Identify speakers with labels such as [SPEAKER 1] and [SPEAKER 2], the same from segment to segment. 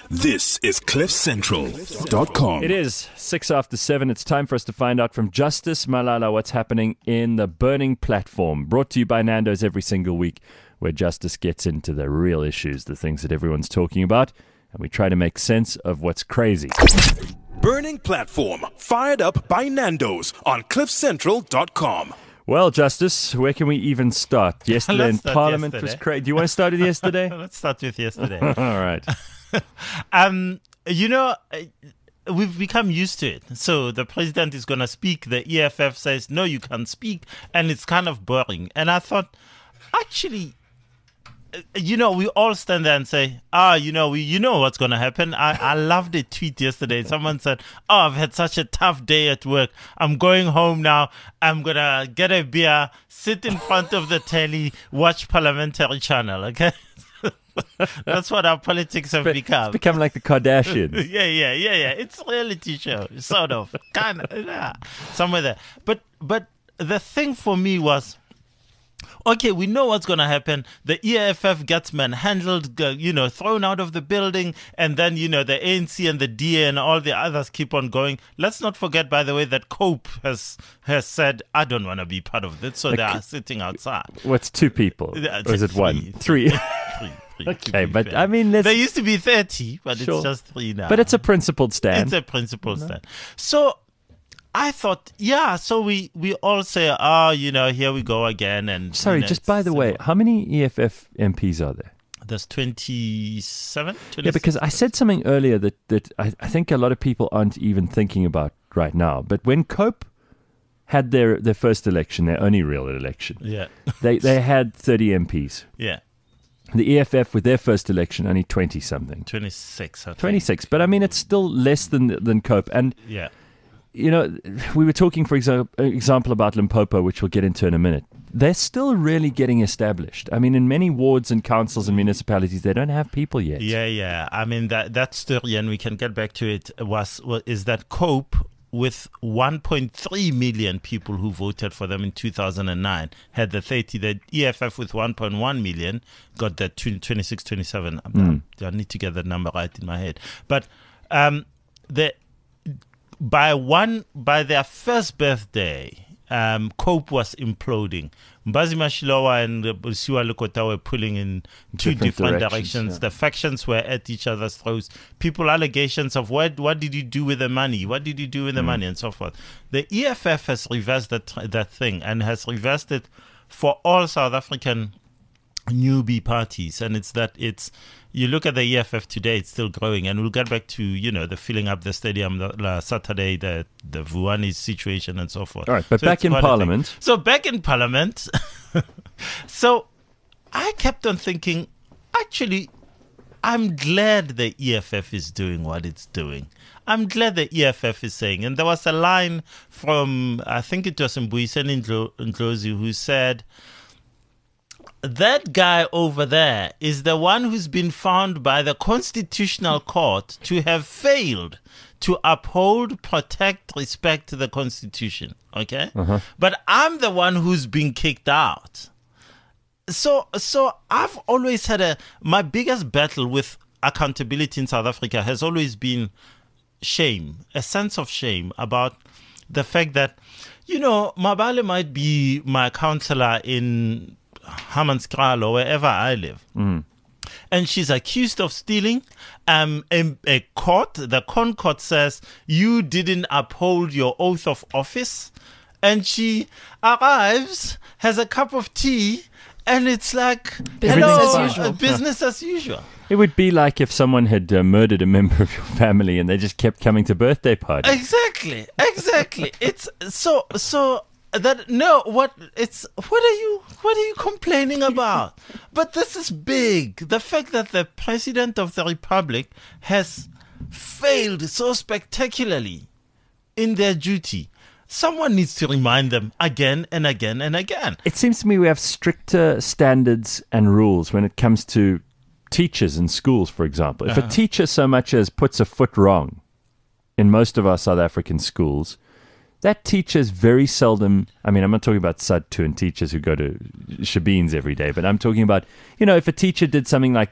[SPEAKER 1] This is CliffCentral.com.
[SPEAKER 2] It is 7:06. It's time for us to find out from Justice Malala what's happening in the burning platform. Brought to you by Nando's every single week, where Justice gets into the real issues, the things that everyone's talking about, and we try to make sense of what's crazy.
[SPEAKER 1] Burning platform, fired up by Nando's on CliffCentral.com.
[SPEAKER 2] Well, Justice, where can we even start? Yesterday in Parliament was crazy. Do you want to start with yesterday?
[SPEAKER 3] Let's start with yesterday.
[SPEAKER 2] All right.
[SPEAKER 3] We've become used to it. So the president is going to speak. The EFF says, no, you can't speak. And it's kind of boring. And I thought, actually, we all stand there and say, you know what's going to happen. I loved a tweet yesterday. Someone said, I've had such a tough day at work. I'm going home now. I'm going to get a beer, sit in front of the telly, watch Parliamentary Channel, okay? That's what our politics have become.
[SPEAKER 2] It's become like the Kardashians.
[SPEAKER 3] Yeah. It's a reality show, sort of, kind of, somewhere there. But the thing for me was, okay, we know what's going to happen. The EFF gets manhandled, thrown out of the building, and then, the ANC and the DA and all the others keep on going. Let's not forget, by the way, that COPE has said, I don't want to be part of this, so they are sitting outside.
[SPEAKER 2] What's two people? Or is it one? Three. Okay, but fair. I mean,
[SPEAKER 3] there used to be 30, but sure. It's just 3 now.
[SPEAKER 2] But it's a principled stand.
[SPEAKER 3] It's a principled stand. So I thought, so we all say, here we go again. And
[SPEAKER 2] sorry, just by the way, how many EFF MPs are there?
[SPEAKER 3] There's 27.
[SPEAKER 2] Yeah, because I said something earlier that I think a lot of people aren't even thinking about right now. But when COPE had their first election, their only real election, they had 30 MPs.
[SPEAKER 3] Yeah.
[SPEAKER 2] The EFF with their first election, only 20-something.
[SPEAKER 3] 26, I think.
[SPEAKER 2] 26, but I mean, it's still less than COPE. And, we were talking, for example, about Limpopo, which we'll get into in a minute. They're still really getting established. I mean, in many wards and councils and municipalities, they don't have people yet.
[SPEAKER 3] Yeah. I mean, that story, and we can get back to it, is that COPE, with 1.3 million people who voted for them in 2009, had the 30. The EFF with 1.1 million got that 26, 27. I need to get that number right in my head. But by their first birthday, COPE was imploding. Mbazi Mashilowa and Siwa Lukota were pulling in two different directions. Yeah. The factions were at each other's throats. People allegations of what did you do with the money? What did you do with the money, and so forth. The EFF has reversed that thing, and has reversed it for all South African newbie parties. And you look at the EFF today, it's still growing, and we'll get back to the filling up the stadium Saturday, the Vuani situation and so forth.
[SPEAKER 2] All right, but back in Parliament.
[SPEAKER 3] So back in Parliament, so I kept on thinking, actually, I'm glad the EFF is doing what it's doing. I'm glad the EFF is saying, and there was a line from, I think it was Mbuyiseni Ndlozi, who said, that guy over there is the one who's been found by the Constitutional Court to have failed to uphold, protect, respect the Constitution. Okay? But I'm the one who's been kicked out. So I've always had my biggest battle with accountability in South Africa has always been shame, a sense of shame about the fact that, Mabale might be my counselor in Hammanskraal or wherever I live. And she's accused of stealing. The ConCourt says you didn't uphold your oath of office. And she arrives, has a cup of tea, and it's like, business as usual.
[SPEAKER 2] It would be like if someone had murdered a member of your family and they just kept coming to birthday parties.
[SPEAKER 3] Exactly. It's so that what are you complaining about? But this is big. The fact that the President of the Republic has failed so spectacularly in their duty. Someone needs to remind them again and again and again.
[SPEAKER 2] It seems to me we have stricter standards and rules when it comes to teachers in schools, for example. If a teacher so much as puts a foot wrong in most of our South African schools, that teacher's very seldom, I mean, I'm not talking about SADTU and teachers who go to Shabeens every day, but I'm talking about, if a teacher did something like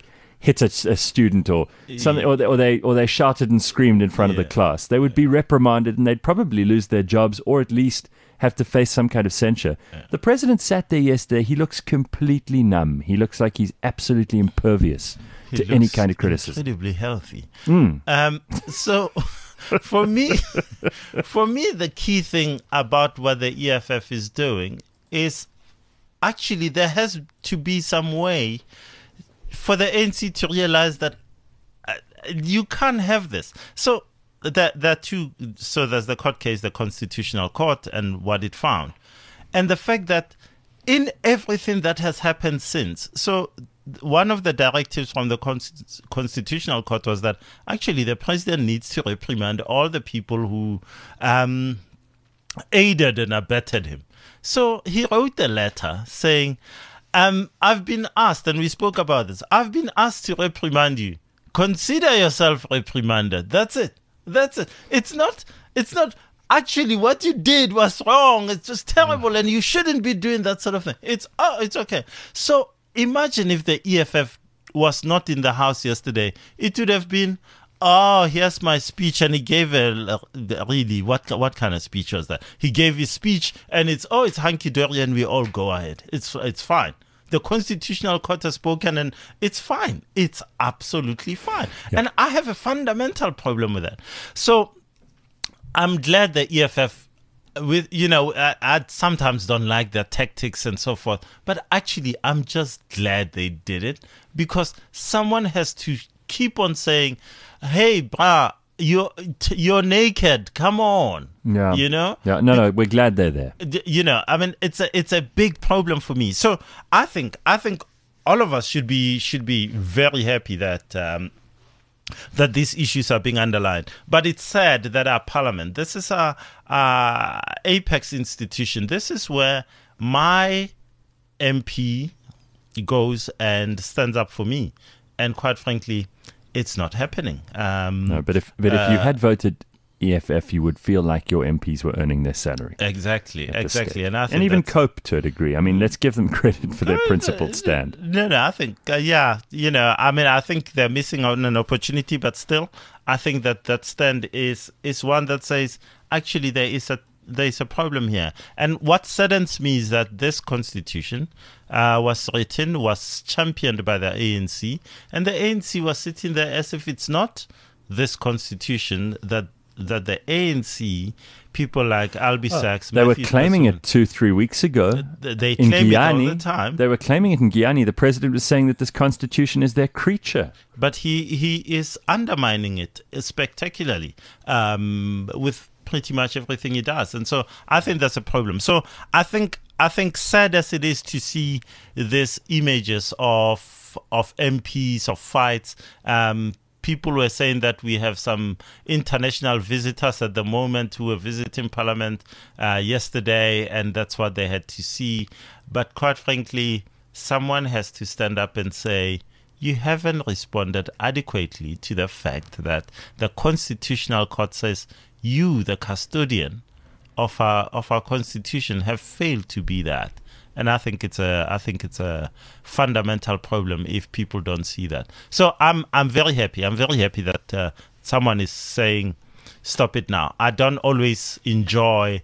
[SPEAKER 2] hit a student or something, or they shouted and screamed in front of the class, they would be reprimanded and they'd probably lose their jobs or at least have to face some kind of censure. The president sat there yesterday. He looks completely numb. He looks like he's absolutely impervious to any kind of criticism.
[SPEAKER 3] Incredibly healthy. So for me, the key thing about what the EFF is doing is actually there has to be some way for the ANC to realize that you can't have this. So there are two. So there's the court case, the Constitutional Court, and what it found, and the fact that in everything that has happened since. So one of the directives from the Constitutional Court was that actually the president needs to reprimand all the people who aided and abetted him. So he wrote a letter saying, I've been asked, and we spoke about this, I've been asked to reprimand you. Consider yourself reprimanded. That's it. It's not actually what you did was wrong. It's just terrible and you shouldn't be doing that sort of thing. It's okay. So imagine if the EFF was not in the house yesterday. It would have been, here's my speech, and he gave really what kind of speech was that? He gave his speech and it's hunky-dory and we all go ahead. It's fine. The Constitutional Court has spoken and it's fine. It's absolutely fine. Yeah. And I have a fundamental problem with that. So I'm glad the EFF, I sometimes don't like their tactics and so forth, but actually I'm just glad they did it because someone has to keep on saying, hey, brah, you're naked. Come on.
[SPEAKER 2] Yeah.
[SPEAKER 3] Yeah.
[SPEAKER 2] No, we're glad they're there.
[SPEAKER 3] I mean, it's a big problem for me. So I think all of us should be very happy that that these issues are being underlined. But it's sad that our parliament, this is our apex institution. This is where my MP goes and stands up for me. And quite frankly, it's not happening.
[SPEAKER 2] No, but if you had voted EFF, you would feel like your MPs were earning their salary.
[SPEAKER 3] Exactly. And I think
[SPEAKER 2] even cope to a degree. I mean, let's give them credit for their principled stand.
[SPEAKER 3] No, I think, I think they're missing out on an opportunity, but still, I think that stand is one that says, actually, there is a problem here. And what saddens me is that this constitution was championed by the ANC, and the ANC was sitting there as if it's not this constitution that the ANC, people like Albie Sachs,
[SPEAKER 2] they were claiming it 2-3 weeks ago.
[SPEAKER 3] They
[SPEAKER 2] in
[SPEAKER 3] claim
[SPEAKER 2] Guyana,
[SPEAKER 3] it all the time.
[SPEAKER 2] They were claiming it in Guyana. The president was saying that this constitution is their creature.
[SPEAKER 3] But he is undermining it spectacularly with pretty much everything he does. And so I think that's a problem. So I think sad as it is to see these images of MPs, of fights, people were saying that we have some international visitors at the moment who were visiting Parliament yesterday, and that's what they had to see. But quite frankly, someone has to stand up and say, you haven't responded adequately to the fact that the Constitutional Court says you, the custodian of our Constitution, have failed to be that. And I think it's a fundamental problem if people don't see that. So I'm very happy. I'm very happy that someone is saying, stop it now. I don't always enjoy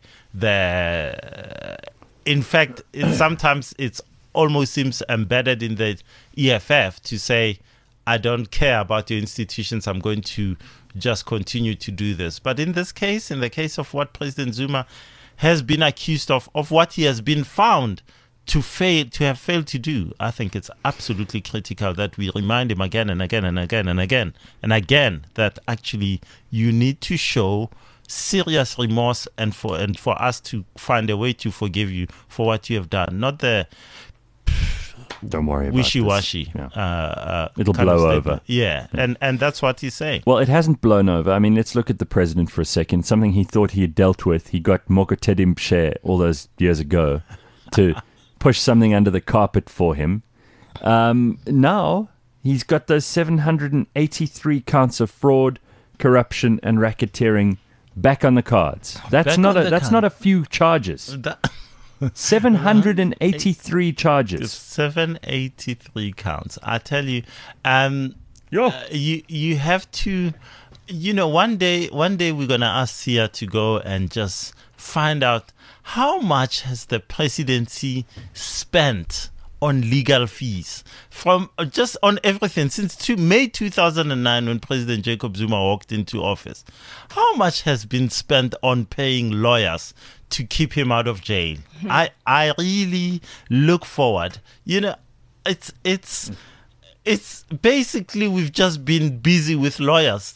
[SPEAKER 3] in fact, sometimes it's almost seems embedded in the EFF to say, I don't care about your institutions. I'm going to just continue to do this. But in this case, in the case of what President Zuma has been accused of what he has been found to have failed to do, I think it's absolutely critical that we remind him again and again and again and again and again that actually you need to show serious remorse and for us to find a way to forgive you for what you have done, not the
[SPEAKER 2] don't worry about
[SPEAKER 3] wishy-washy.
[SPEAKER 2] Yeah. It'll blow over.
[SPEAKER 3] Yeah, and that's what he's saying.
[SPEAKER 2] Well, it hasn't blown over. I mean, let's look at the president for a second. Something he thought he had dealt with. He got Mokotedi Mpshe all those years ago to push something under the carpet for him. Now he's got those 783 counts of fraud, corruption, and racketeering back on the cards. That's not a few charges. 783 charges.
[SPEAKER 3] 783 counts. I tell you,
[SPEAKER 2] Yo.
[SPEAKER 3] you have to, one day we're gonna ask Sia to go and just find out how much has the presidency spent on legal fees from just on everything since May 2009 when President Jacob Zuma walked into office. How much has been spent on paying lawyers to keep him out of jail? I really look forward. It's basically we've just been busy with lawyers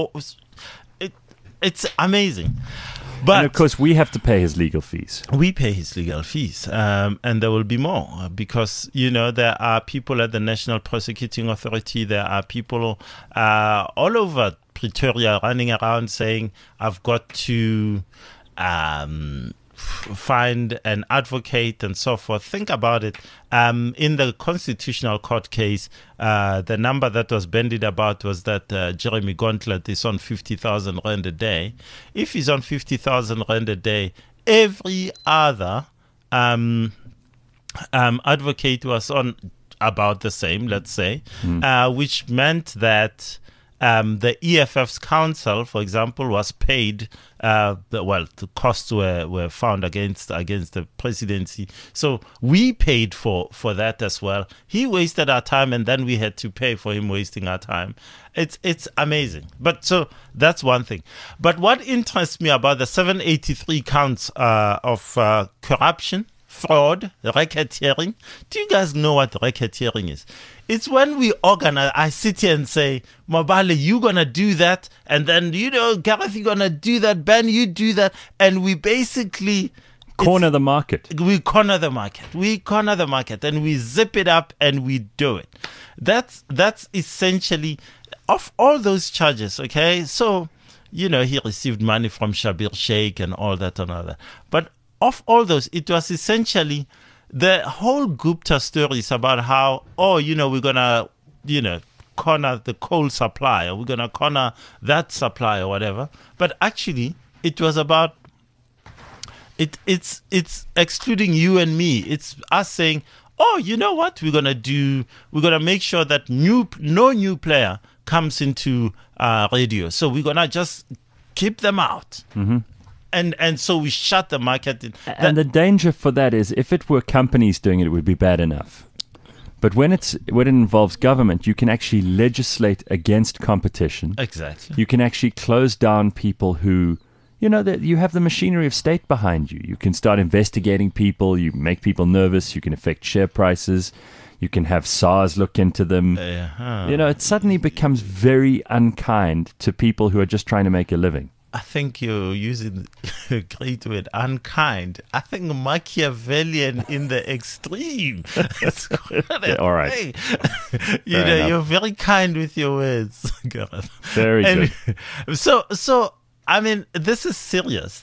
[SPEAKER 3] it's amazing. But
[SPEAKER 2] And of course, we have to pay his legal fees.
[SPEAKER 3] we pay his legal fees, and there will be more because there are people at the National Prosecuting Authority. There are people all over Pretoria running around saying, "I've got to find an advocate," and so forth. Think about it. In the Constitutional Court case, the number that was bandied about was that Jeremy Gauntlet is on 50,000 rand a day. If he's on 50,000 rand a day, every other advocate was on about the same, let's say, which meant that the EFF's counsel, for example, was paid. The costs were found against the presidency, so we paid for that as well. He wasted our time, and then we had to pay for him wasting our time. It's amazing. But so that's one thing. But what interests me about the 783 counts of corruption, fraud, racketeering. Do you guys know what racketeering is? It's when we organize, I sit here and say, Mabale, you're going to do that. And then, Gareth, you're going to do that. Ben, you do that. And we basically
[SPEAKER 2] Corner the market.
[SPEAKER 3] We corner the market. And we zip it up and we do it. That's essentially of all those charges. Okay. So, he received money from Shabir Sheikh and all that and all that. But of all those, it was essentially the whole Gupta stories about how, we're going to, corner the coal supply, or we're going to corner that supply or whatever. But actually, it was about, it's excluding you and me. It's us saying, you know what we're going to do? We're going to make sure that no new player comes into radio. So we're going to just keep them out. Mm-hmm. And so we shut the market.
[SPEAKER 2] And the danger for that is if it were companies doing it, it would be bad enough. But when it involves government, you can actually legislate against competition.
[SPEAKER 3] Exactly.
[SPEAKER 2] You can actually close down people who, that you have the machinery of state behind you. You can start investigating people. You make people nervous. You can affect share prices. You can have SARS look into them. It suddenly becomes very unkind to people who are just trying to make a living.
[SPEAKER 3] I think you're using a great word, unkind. I think Machiavellian in the extreme.
[SPEAKER 2] All right.
[SPEAKER 3] You're very kind with your words, Gareth.
[SPEAKER 2] Very good.
[SPEAKER 3] So I mean, this is serious.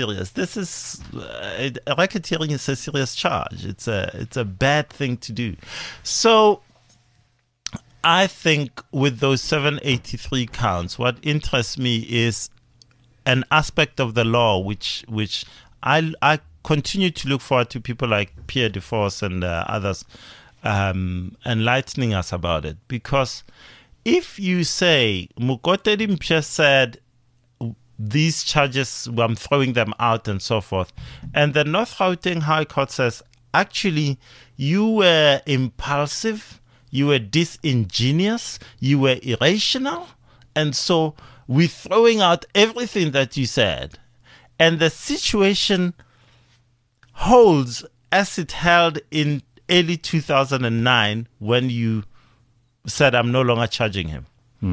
[SPEAKER 3] Racketeering is a serious charge. It's a bad thing to do. So I think with those 783 counts, what interests me is an aspect of the law which I continue to look forward to people like Pierre DeForce and others enlightening us about it. Because if you say, Mukotedi Mpshe said, these charges, I'm throwing them out and so forth, and the North Gauteng High Court says, actually, you were impulsive, you were disingenuous, you were irrational, and so we're throwing out everything that you said. And the situation holds as it held in early 2009 when you said, I'm no longer charging him.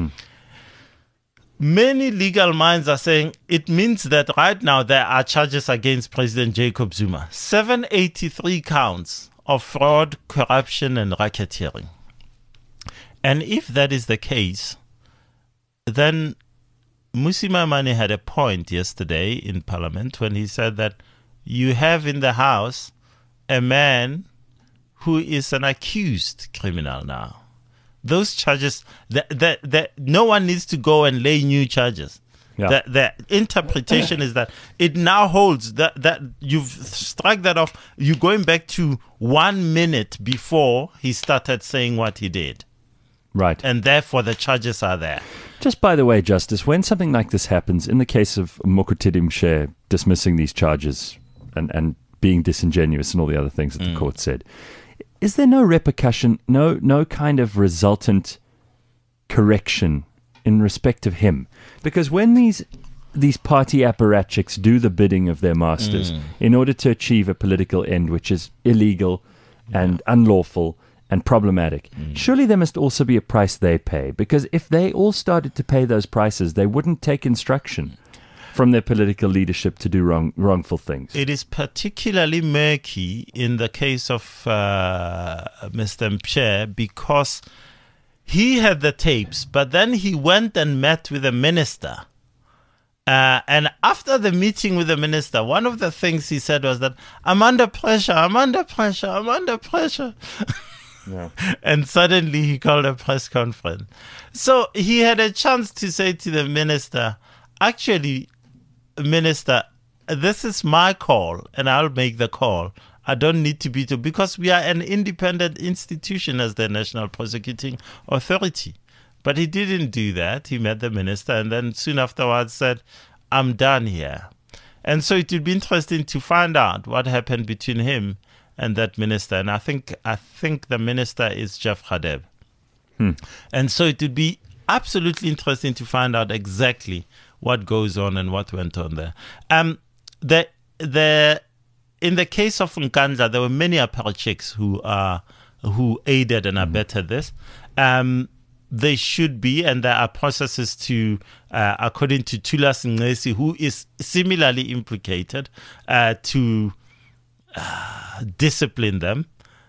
[SPEAKER 3] Many legal minds are saying it means that right now there are charges against President Jacob Zuma. 783 counts of fraud, corruption, and racketeering. And if that is the case, then Mmusi Maimane had a point yesterday in Parliament when he said that you have in the House a man who is an accused criminal now. Those charges, no one needs to go and lay new charges.
[SPEAKER 2] Yeah.
[SPEAKER 3] The interpretation is that it now holds that you've struck that off. You're going back to 1 minute before he started saying what he did.
[SPEAKER 2] Right.
[SPEAKER 3] And therefore the charges are there.
[SPEAKER 2] Just by the way, Justice, when something like this happens, in the case of Mokotedi Mshe dismissing these charges and being disingenuous and all the other things that the court said, is there no repercussion, no kind of resultant correction in respect of him? Because when these party apparatchiks do the bidding of their masters in order to achieve a political end which is illegal and unlawful and problematic, surely there must also be a price they pay. Because if they all started to pay those prices, they wouldn't take instruction from their political leadership to do wrongful things.
[SPEAKER 3] It is particularly murky in the case of Mr. Mshe because he had the tapes, but then he went and met with the minister. And after the meeting with the minister, one of the things he said was that, I'm under pressure.
[SPEAKER 2] Yeah.
[SPEAKER 3] And suddenly he called a press conference. So he had a chance to say to the minister, actually, Minister, this is my call and I'll make the call. I don't need to be told, because we are an independent institution as the National Prosecuting Authority. But he didn't do that. He met the minister and then soon afterwards said, I'm done here. And so it would be interesting to find out what happened between him and that minister. And I think the minister is Jeff Radebe. And so it would be absolutely interesting to find out exactly what goes on and what went on there. In the case of Nkandla, there were many apparatchiks who aided and abetted this. They should be, and there are processes to, according to Thulas Nxesi, who is similarly implicated, to discipline them.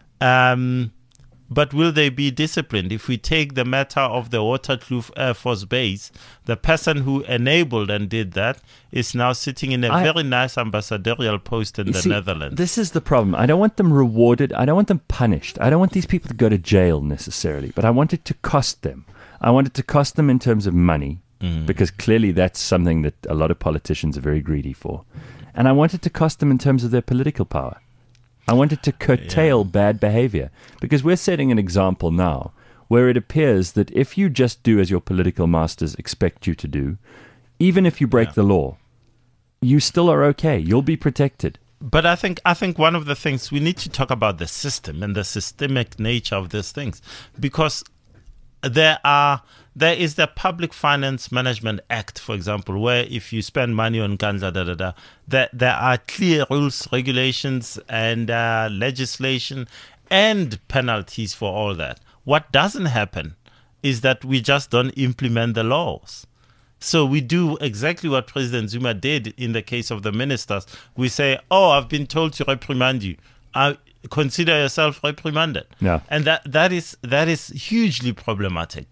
[SPEAKER 3] But will they be disciplined? If we take the matter of the Waterkloof Air Force Base, the person who enabled and did that is now sitting in a very nice ambassadorial post in the Netherlands.
[SPEAKER 2] This is the problem. I don't want them rewarded. I don't want them punished. I don't want these people to go to jail necessarily, but I want it to cost them. I want it to cost them in terms of money, because clearly that's something that a lot of politicians are very greedy for. And I want it to cost them in terms of their political power. I wanted to curtail bad behavior, because we're setting an example now where it appears that if you just do as your political masters expect you to do, even if you break the law, you still are okay. You'll be protected.
[SPEAKER 3] But I think one of the things we need to talk about the system and the systemic nature of these things, because there is the Public Finance Management Act, for example, where if you spend money on Nkandla, there are clear rules, regulations, and legislation and penalties for all that. What doesn't happen is that we just don't implement the laws. So we do exactly what President Zuma did in the case of the ministers. We say, I've been told to reprimand you. Consider yourself reprimanded.
[SPEAKER 2] Yeah.
[SPEAKER 3] And that is hugely problematic,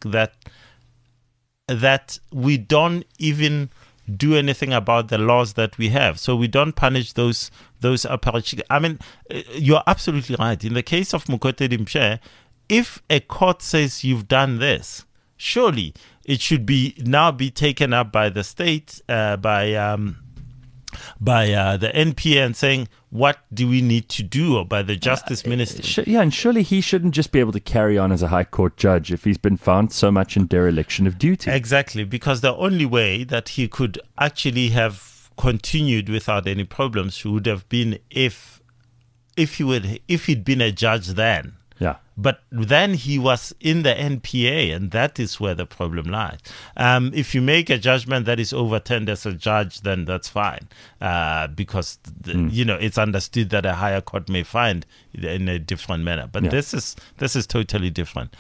[SPEAKER 3] that we don't even do anything about the laws that we have. So we don't punish those apparatchiks. I mean, you're absolutely right. In the case of Mokotedi Mshe, if a court says you've done this, surely it should now be taken up by the state, by the NPA, and saying, what do we need to do, or by the Justice Minister?
[SPEAKER 2] And surely he shouldn't just be able to carry on as a High Court judge if he's been found so much in dereliction of duty.
[SPEAKER 3] Exactly, because the only way that he could actually have continued without any problems would have been if he'd been a judge then.
[SPEAKER 2] Yeah.
[SPEAKER 3] But then he was in the NPA, and that is where the problem lies. If you make a judgment that is overturned as a judge, then that's fine, because it's understood that a higher court may find in a different manner. But this is totally different.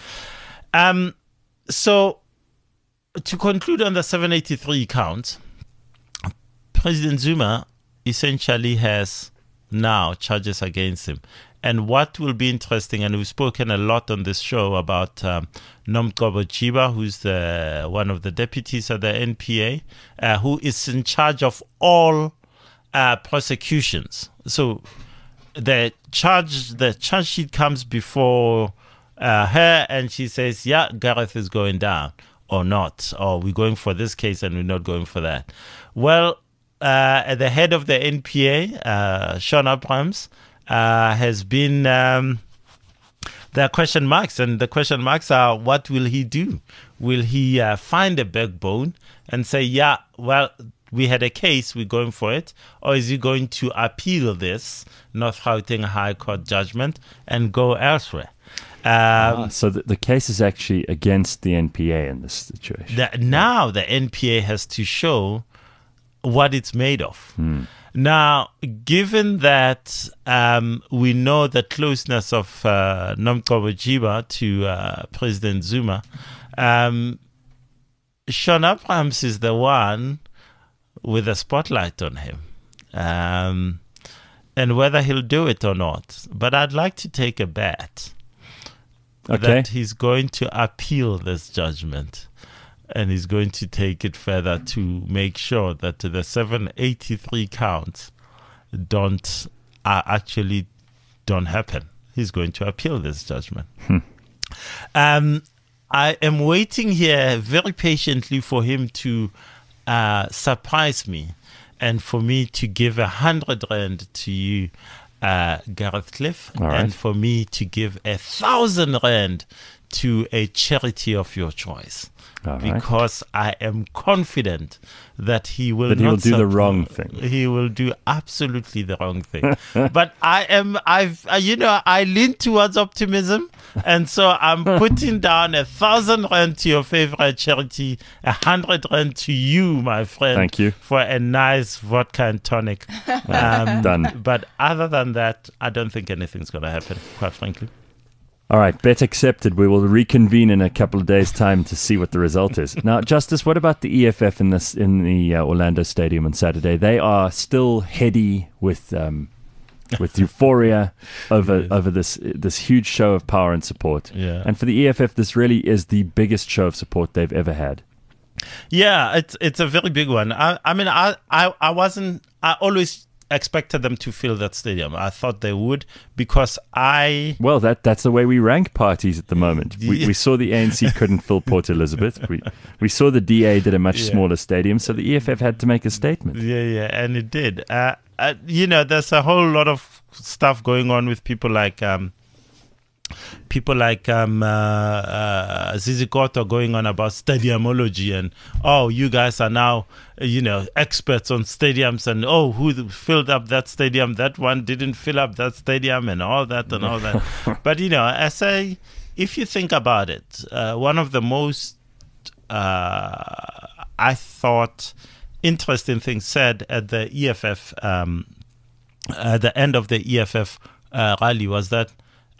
[SPEAKER 3] So to conclude on the 783 counts, President Zuma essentially has now charges against him. And what will be interesting, and we've spoken a lot on this show about Nomgcobo Jiba, who's one of the deputies at the NPA, who is in charge of all prosecutions. So the charge sheet comes before her, and she says, Gareth is going down. or not, or we're going for this case and we're not going for that. Well, at the head of the NPA, Shaun Abrahams, has been, there are question marks, and the question marks are, what will he do? Will he find a backbone and say, yeah, well, we had a case, we're going for it, or is he going to appeal this North Gauteng High Court judgment and go elsewhere?
[SPEAKER 2] So the case is actually against the NPA in this situation.
[SPEAKER 3] Now the NPA has to show what it's made of. Now, given that we know the closeness of Nomgcobo Jiba to President Zuma, Shaun Abrahams is the one with a spotlight on him. And whether he'll do it or not. But I'd like to take a bet that he's going to appeal this judgment, and he's going to take it further to make sure that the 783 counts don't happen. He's going to appeal this judgment. I am waiting here very patiently for him to surprise me, and for me to give 100 Rand to you, Gareth Cliff, and for me to give 1,000 Rand to a charity of your choice. Because I am confident that he will
[SPEAKER 2] he will do the wrong thing.
[SPEAKER 3] He will do absolutely the wrong thing. But I lean towards optimism, and so I'm putting down 1,000 Rand to your favorite charity, 100 Rand to you, my friend.
[SPEAKER 2] Thank you.
[SPEAKER 3] For a nice vodka and tonic.
[SPEAKER 2] Done.
[SPEAKER 3] But other than that, I don't think anything's going to happen, quite frankly.
[SPEAKER 2] All right, bet accepted. We will reconvene in a couple of days' time to see what the result is. Now, Justice, what about the EFF in the Orlando Stadium on Saturday? They are still heady with euphoria over this huge show of power and support.
[SPEAKER 3] Yeah.
[SPEAKER 2] And for the EFF, this really is the biggest show of support they've ever had.
[SPEAKER 3] Yeah, it's a very big one. I always expected them to fill that stadium. I thought they would, because
[SPEAKER 2] Well, that's the way we rank parties at the moment. We saw the ANC couldn't fill Port Elizabeth. We saw the DA did a much smaller stadium, so the EFF had to make a statement.
[SPEAKER 3] Yeah, and it did. There's a whole lot of stuff going on with people like Zizi Koto going on about stadiumology, and you guys are now experts on stadiums, and who filled up that stadium, that one didn't fill up that stadium, and all that. But if you think about it, one of the most I thought interesting things said at the EFF at the end of the EFF rally was that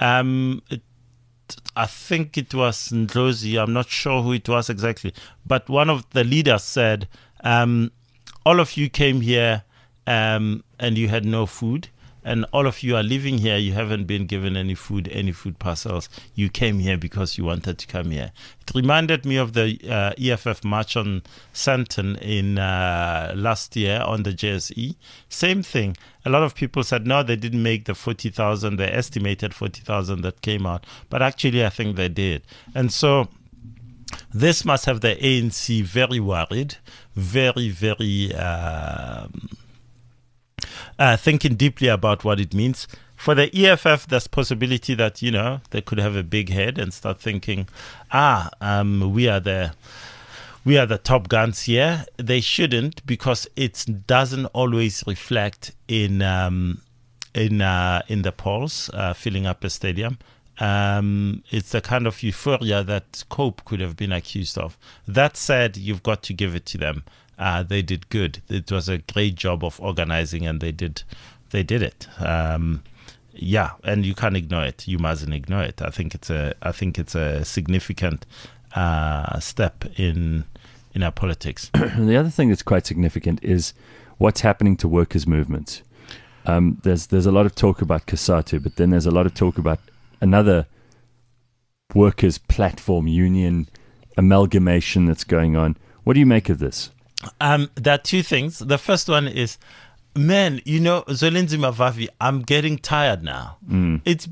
[SPEAKER 3] I think it was Ndlozi, I'm not sure who it was exactly, but one of the leaders said, all of you came here and you had no food, and all of you are living here, you haven't been given any food parcels. You came here because you wanted to come here. It reminded me of the EFF march on Sandton in last year on the JSE. Same thing. A lot of people said, no, they didn't make the 40,000, the estimated 40,000 that came out. But actually, I think they did. And so this must have the ANC very worried, very, very thinking deeply about what it means. For the EFF, there's possibility that, they could have a big head and start thinking, we are the top guns here. They shouldn't, because it doesn't always reflect in the polls, filling up a stadium. It's the kind of euphoria that Cope could have been accused of. That said, you've got to give it to them. They did good. It was a great job of organizing, and they did it. And you can't ignore it. You mustn't ignore it. I think it's a significant step in our politics.
[SPEAKER 2] The other thing that's quite significant is what's happening to workers' movements. There's a lot of talk about COSATU, but then there's a lot of talk about another workers' platform union amalgamation that's going on. What do you make of this?
[SPEAKER 3] There are two things. The first one is, man, Zwelinzima Vavi, I'm getting tired now. It's been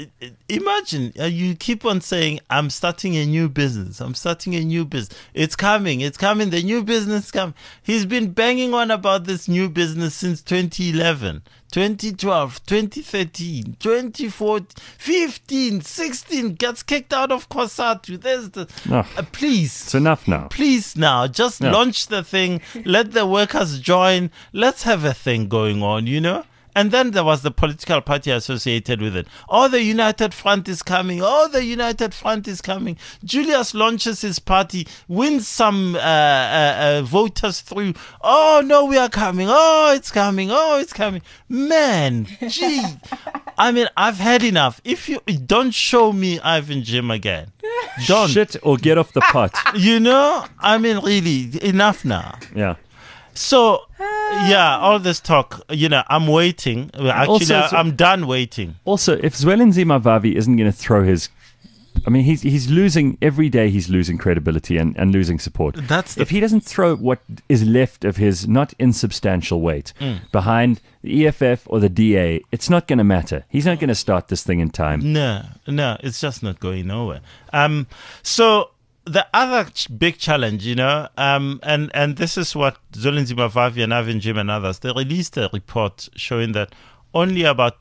[SPEAKER 3] imagine you keep on saying, I'm starting a new business. I'm starting a new business. It's coming. It's coming. The new business coming. He's been banging on about this new business since 2011, 2012, 2013, 2014, 15, 16. Gets kicked out of COSATU. There's the please.
[SPEAKER 2] It's enough now.
[SPEAKER 3] Please now, just launch the thing. Let the workers join. Let's have a thing going on, you know? And then there was the political party associated with it. Oh, the United Front is coming. Oh, the United Front is coming. Julius launches his party, wins some voters through. Oh, no, we are coming. Oh, it's coming. Oh, it's coming. Man, gee. I mean, I've had enough. If you don't show me Ivan Jim again. Don't.
[SPEAKER 2] Shit or get off the pot.
[SPEAKER 3] You know, I mean, really, enough now.
[SPEAKER 2] Yeah.
[SPEAKER 3] So, yeah, all this talk, you know, I'm waiting. Actually, I'm done waiting.
[SPEAKER 2] Also, if Zwelinzima Vavi isn't going to throw his... I mean, he's losing... Every day he's losing credibility and losing support. If he doesn't throw what is left of his not insubstantial weight behind the EFF or the DA, it's not going to matter. He's not going to start this thing in time.
[SPEAKER 3] No, it's just not going nowhere. So... The other big challenge, you know, and this is what Zwelinzima Vavi and Ivan Jim and others, they released a report showing that only about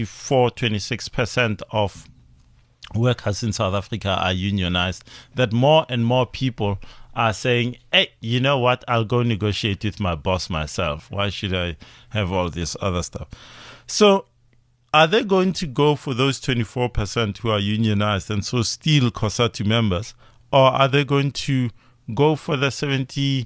[SPEAKER 3] 26% of workers in South Africa are unionized, that more and more people are saying, hey, you know what, I'll go negotiate with my boss myself. Why should I have all this other stuff? So are they going to go for those 24% who are unionized and so still COSATU members? Or are they going to go for the 75%,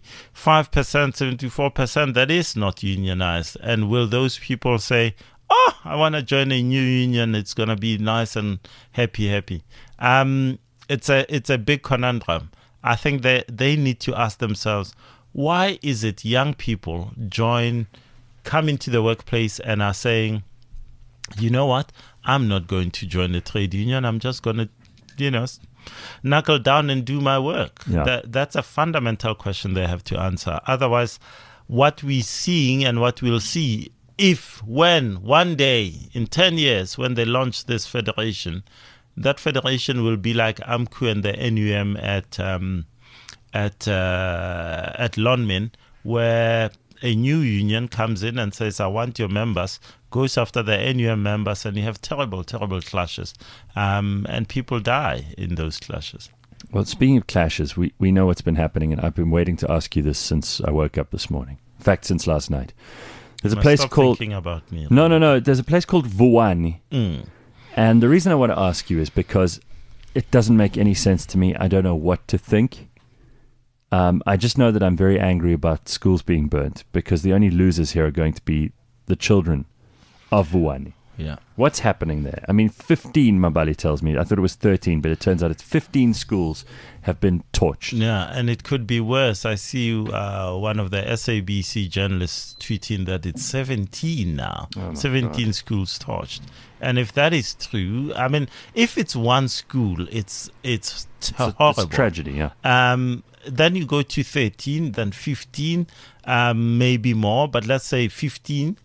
[SPEAKER 3] 74% that is not unionized? And will those people say, oh, I want to join a new union. It's going to be nice and happy. It's a big conundrum. I think they need to ask themselves, why is it young people come into the workplace and are saying, you know what, I'm not going to join a trade union. I'm just going to, you know, knuckle down and do my work.
[SPEAKER 2] Yeah.
[SPEAKER 3] That's a fundamental question they have to answer. Otherwise, what we're seeing and what we'll see when one day in 10 years when they launch this federation, that federation will be like AMCU and the NUM at Lonmin, where a new union comes in and says, I want your members, goes after the NUM members, and you have terrible, terrible clashes. And people die in those clashes.
[SPEAKER 2] Well, speaking of clashes, we know what's been happening, and I've been waiting to ask you this since I woke up this morning. In fact, since last night. There's a place called...
[SPEAKER 3] thinking about me.
[SPEAKER 2] No. There's a place called Vuwani. And the reason I want to ask you is because it doesn't make any sense to me. I don't know what to think. I just know that I'm very angry about schools being burnt because the only losers here are going to be the children of Vuwani.
[SPEAKER 3] Yeah.
[SPEAKER 2] What's happening there? I mean, 15, Mabali tells me. I thought it was 13, but it turns out it's 15 schools have been torched.
[SPEAKER 3] Yeah, and it could be worse. I see one of the SABC journalists tweeting that it's 17 now. 17 schools torched. And if that is true, I mean, if it's one school, it's horrible.
[SPEAKER 2] It's a tragedy, yeah.
[SPEAKER 3] Then you go to 13, then 15, maybe more, but let's say 15.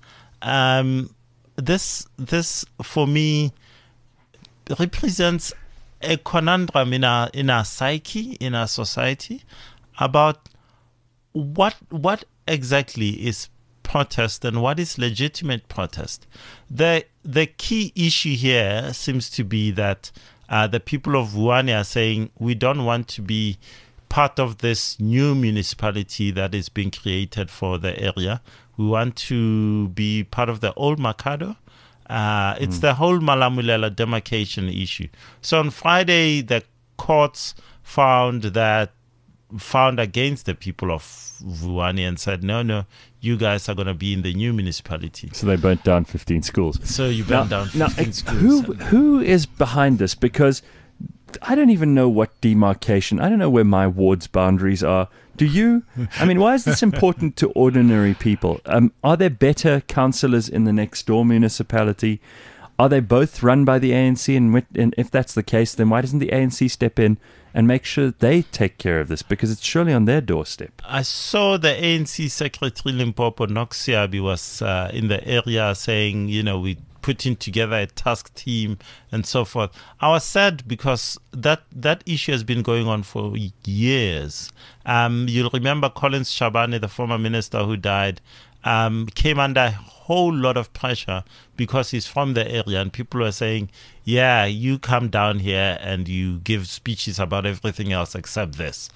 [SPEAKER 3] This for me represents a conundrum in our psyche, in our society, about what exactly is protest and what is legitimate protest. The key issue here seems to be that the people of Vuwani are saying we don't want to be part of this new municipality that is being created for the area. We want to be part of the old Makado. It's the whole Malamulela demarcation issue. So on Friday, the courts found against the people of Vuwani and said, no, you guys are going to be in the new municipality.
[SPEAKER 2] So they burnt down 15 schools.
[SPEAKER 3] So you burnt down 15 schools.
[SPEAKER 2] Who is behind this? Because I don't even know what demarcation. I don't know where my ward's boundaries are. Do you? I mean, why is this important to ordinary people? Are there better councillors in the next door municipality? Are they both run by the ANC? And if that's the case, then why doesn't the ANC step in and make sure they take care of this? Because it's surely on their doorstep.
[SPEAKER 3] I saw the ANC Secretary Limpopo Noxiabi was in the area saying, putting together a task team and so forth. I was sad because that issue has been going on for years. You'll remember Collins Shabane, the former minister who died, came under a whole lot of pressure because he's from the area, and people were saying, yeah, you come down here and you give speeches about everything else except this.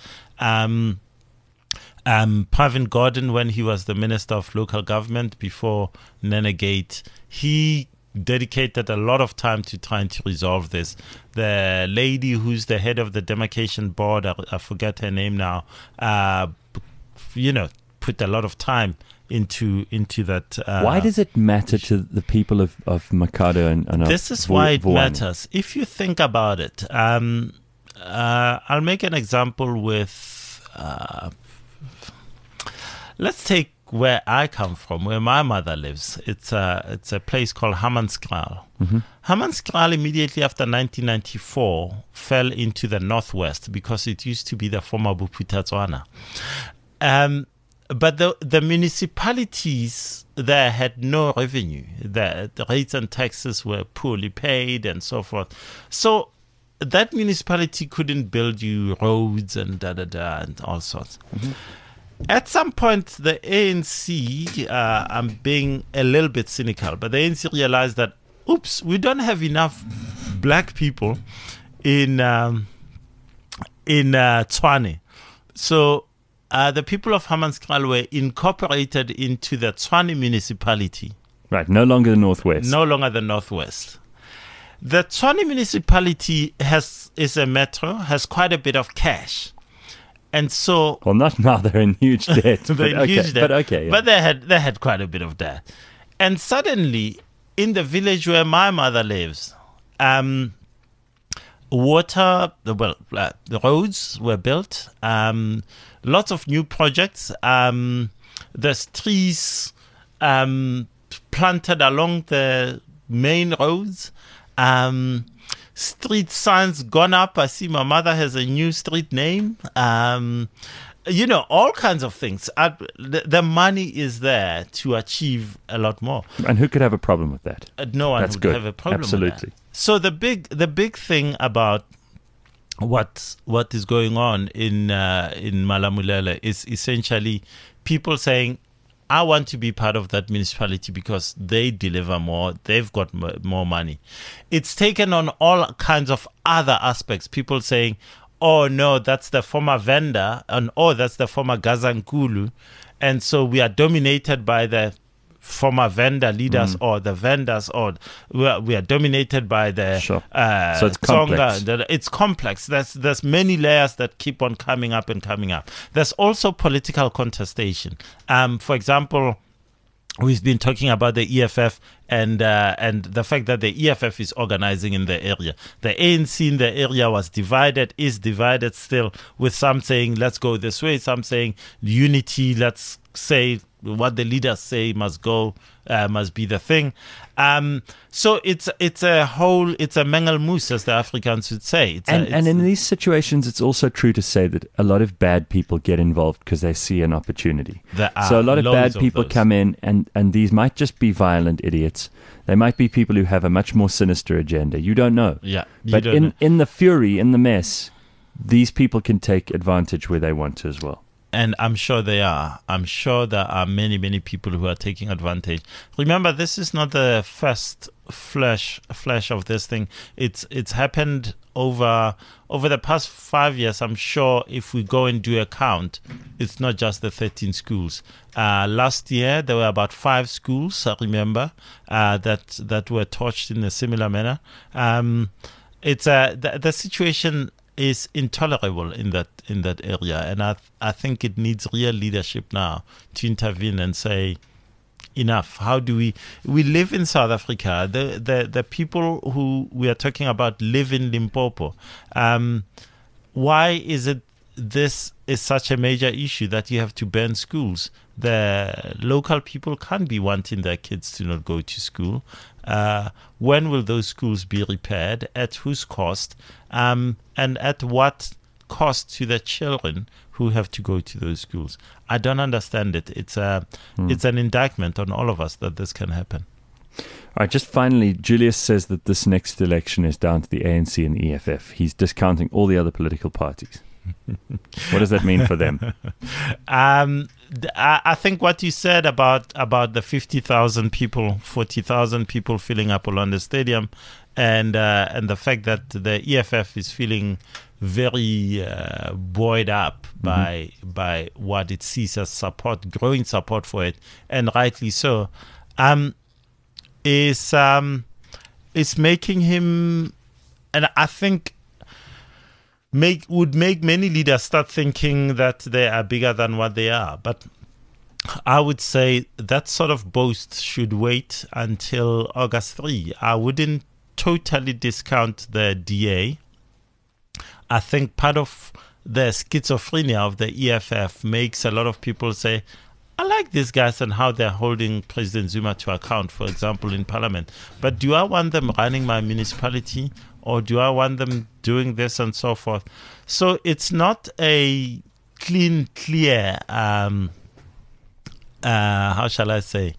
[SPEAKER 3] Pravin Gordhan, when he was the Minister of Local Government before Nenegate, he dedicated a lot of time to trying to resolve this. The lady who's the head of the demarcation board, I forget her name now, put a lot of time into that.
[SPEAKER 2] Why does it matter to the people of Makhado and
[SPEAKER 3] this is why it matters. If you think about it, I'll make an example with... let's take where I come from, where my mother lives. It's a place called Hammanskraal.
[SPEAKER 2] Mm-hmm.
[SPEAKER 3] Hammanskraal, immediately after 1994, fell into the northwest because it used to be the former Bophuthatswana. But the municipalities there had no revenue. The rates and taxes were poorly paid and so forth. So that municipality couldn't build you roads and and all sorts.
[SPEAKER 2] Mm-hmm.
[SPEAKER 3] At some point, the ANC, I'm being a little bit cynical, but the ANC realized that, oops, we don't have enough black people in Tshwane. So the people of Hammanskraal were incorporated into the Tshwane municipality.
[SPEAKER 2] Right, no longer the Northwest.
[SPEAKER 3] No longer the Northwest. The Tshwane municipality is a metro, has quite a bit of cash. And so,
[SPEAKER 2] well, not now. They're in huge debt.
[SPEAKER 3] But they had quite a bit of debt. And suddenly, in the village where my mother lives, the roads were built. Lots of new projects. There's trees planted along the main roads. Street signs gone up. I see my mother has a new street name. All kinds of things. The money is there to achieve a lot more.
[SPEAKER 2] And who could have a problem with that?
[SPEAKER 3] No one would have a problem
[SPEAKER 2] Absolutely.
[SPEAKER 3] with that. So the big thing about what is going on in Malamulele is essentially people saying, I want to be part of that municipality because they deliver more, they've got more money. It's taken on all kinds of other aspects. People saying, oh no, that's the former vendor, and oh, that's the former Gazankulu. And so we are dominated by the former vendor leaders or the vendors, or we are dominated by the
[SPEAKER 2] so it's complex.
[SPEAKER 3] It's complex. There's many layers that keep on coming up and coming up. There's also political contestation. For example, we've been talking about the EFF and the fact that the EFF is organizing in the area. The ANC in the area is divided still, with some saying let's go this way, some saying unity, let's say what the leaders say must be the thing. So it's a mengelmoes, as the Africans would say.
[SPEAKER 2] And in these situations, it's also true to say that a lot of bad people get involved because they see an opportunity. So a lot of bad people come in, and these might just be violent idiots. They might be people who have a much more sinister agenda. You don't know.
[SPEAKER 3] Yeah.
[SPEAKER 2] But in the fury, in the mess, these people can take advantage where they want to as well.
[SPEAKER 3] And I'm sure they are. I'm sure there are many, many people who are taking advantage. Remember, this is not the first flash of this thing. It's happened over the past 5 years. I'm sure if we go and do a count, it's not just the 13 schools. Last year, there were about 5 schools, I remember, that were touched in a similar manner. It's the situation is intolerable in that area, and I think it needs real leadership now to intervene and say, enough. How do we live in South Africa? The people who we are talking about live in Limpopo. Why is it this is such a major issue that you have to ban schools? The local people can't be wanting their kids to not go to school. When will those schools be repaired? At whose cost? And at what cost to the children who have to go to those schools? I don't understand it. It's an indictment on all of us that this can happen.
[SPEAKER 2] All right, just finally, Julius says that this next election is down to the ANC and the EFF. He's discounting all the other political parties. What does that mean for them?
[SPEAKER 3] I think what you said about the 50,000 people, 40,000 people filling up Orlando Stadium, and the fact that the EFF is feeling very buoyed up by what it sees as support, growing support for it, and rightly so, is making him, and I think would make many leaders start thinking that they are bigger than what they are. But I would say that sort of boast should wait until August 3. I wouldn't totally discount the DA. I think part of the schizophrenia of the EFF makes a lot of people say, I like these guys and how they're holding President Zuma to account, for example, in Parliament. But do I want them running my municipality? Or do I want them doing this and so forth? So it's not a clear, how shall I say,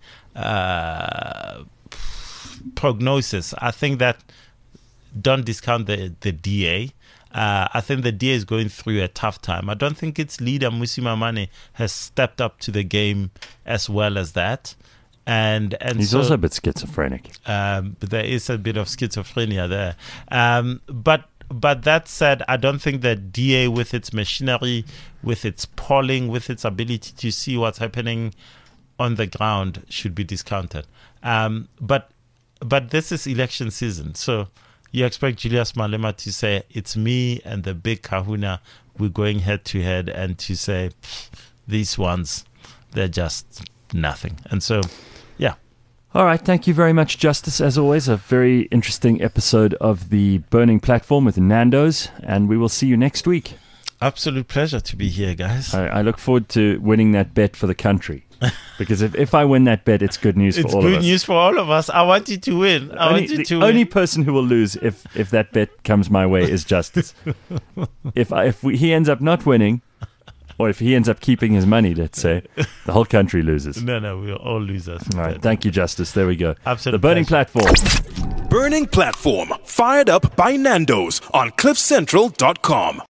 [SPEAKER 3] prognosis. I think that don't discount the DA. I think the DA is going through a tough time. I don't think its leader, Mmusi Maimane, has stepped up to the game as well as that. And
[SPEAKER 2] he's also a bit schizophrenic.
[SPEAKER 3] But there is a bit of schizophrenia there. But that said, I don't think that DA, with its machinery, with its polling, with its ability to see what's happening on the ground, should be discounted. But this is election season, so you expect Julius Malema to say, it's me and the big kahuna, we're going head to head, and to say, these ones, they're just nothing. And so, yeah.
[SPEAKER 2] All right. Thank you very much, Justice. As always, a very interesting episode of the Burning Platform with Nando's, and we will see you next week.
[SPEAKER 3] Absolute pleasure to be here, guys.
[SPEAKER 2] I look forward to winning that bet for the country. Because if I win that bet, it's good news for all of us.
[SPEAKER 3] It's good news for all of us. I want you to win.
[SPEAKER 2] The only person who will lose if that bet comes my way is Justice. If he ends up not winning, or if he ends up keeping his money, let's say, the whole country loses.
[SPEAKER 3] No, we'll all losers.
[SPEAKER 2] All right, thank you, Justice. There we go.
[SPEAKER 3] Absolutely.
[SPEAKER 2] The Burning Platform.
[SPEAKER 1] Burning Platform, fired up by Nando's on CliffCentral.com.